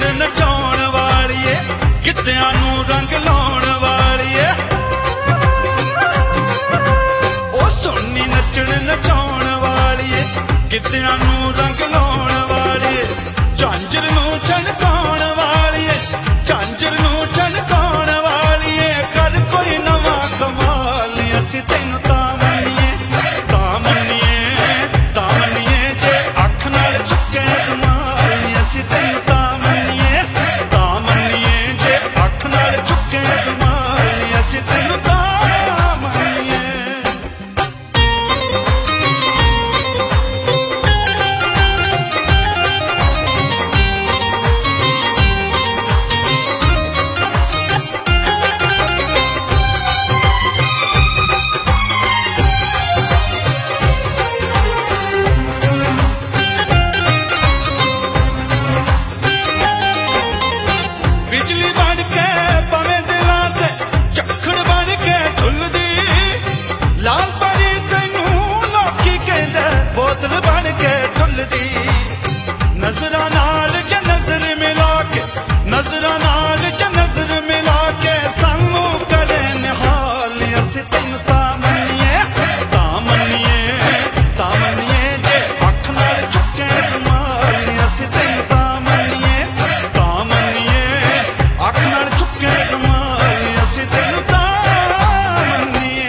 नचाउण वालीए, गिद्धियां नूं रंग लाउण वालीए। ओ सोनी नचण नचाउण वालीए, गिद्धियां नूं रंग लाउण वालीए। झांजर नूं छणकाउण वालीए, झांजर नूं छणकाउण वालीए। कर कोई नवां कमाल, असीं तैनूं तां मन्नीए, तां मन्नीए, तां मन्नीए। जे अख नाल चुके रुमाल, असीं तैनूं तां मन्नीए, तां मन्नीए। जे अख नाल चुके रुमाल, असीं तैनूं तां मन्नीए। बिजली बन के पवे दिलां ते झक्खड़ बन के झुलदी, लाल परी तैनूं लोकी कहंदे बोतल बन के ढुलदी। नजरां नाल जे नजर मिला के, नजरां नाल जे नजर मिला के सानूं करे निहाल, असीं तैनूं तां मन्नीए, तां मन्नीए, तां मन्नीए। जे अख नाल चुके रुमाल, असीं तैनूं तां मन्नीए, तां मन्नीए। अख नाल चुके रुमाल, असीं तैनूं तां मन्नीए।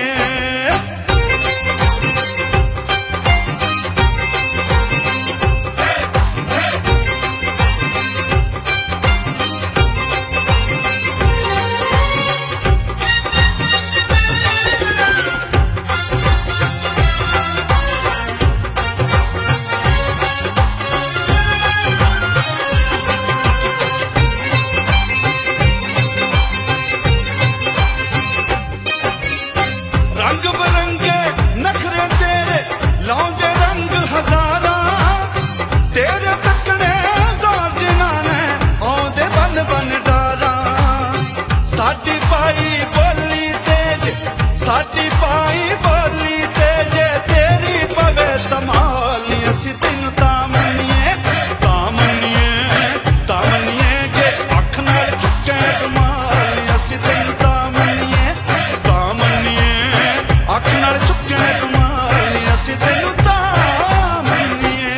रंग बरंगे नखरे तेरे लाउंदे रंग हजारा, तेरे तकने ज़ोर जिन्हां आउंदे बन बन डारा। साडी पाई बोली तेज, साडी पाई बोली तेज, तेरी पवे धमाल, असीं तैनूं तां मन्नीए, तां मन्नीए, तां मन्नीए। जे अख नाल चुके रुमाल, असीं तैनूं तां मन्नीए, तां मन्नीए। अख नाल चुके रुमाल, असीं तैनूं तां मन्नीए।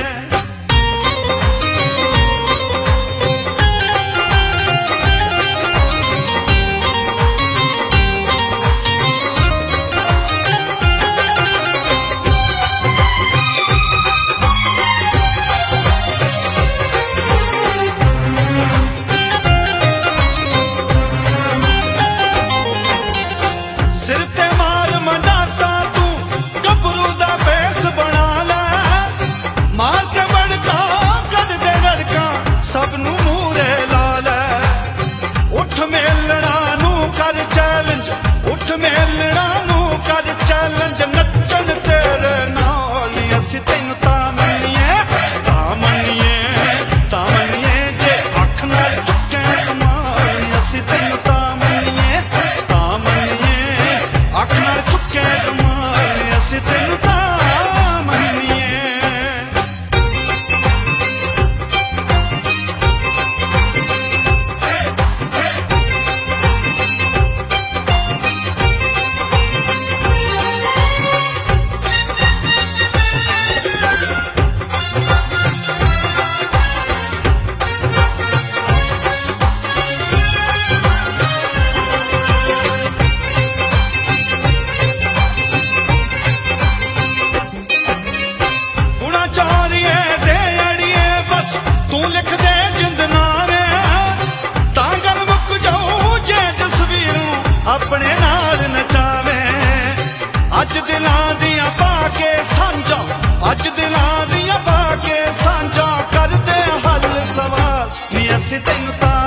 सिर ते मार मंडासा तू गभरू दा बेस बना लै, मार के बड़का कद दे लड़का सबनू मूरे ला लै। उठ मेलना नू कर चैलेंज, उठ मेलना नू कर चैलेंज। नचन तेरे नाल, असीं तैनूं तां मन्नीए, तां मन्नीए, तां मन्नीए। जे अख नाल चुके रुमाल, असीं तैनूं तां मन्नीए, तां मन्नीए। अख नाल चुके रुमाल, असीं तैनूं तां मन्नीए। गुणा चारिए दे अड़िए बस तू लिख दे जिंद नावे, तां गल मुक जाऊ जे तस्वीरूं अपने नाल नचावे। अज दिलां दियां पा के सांझां, अज दिलां दियां पा के सांझां। कर दे हल सवाल, नी असीं तैनूं तां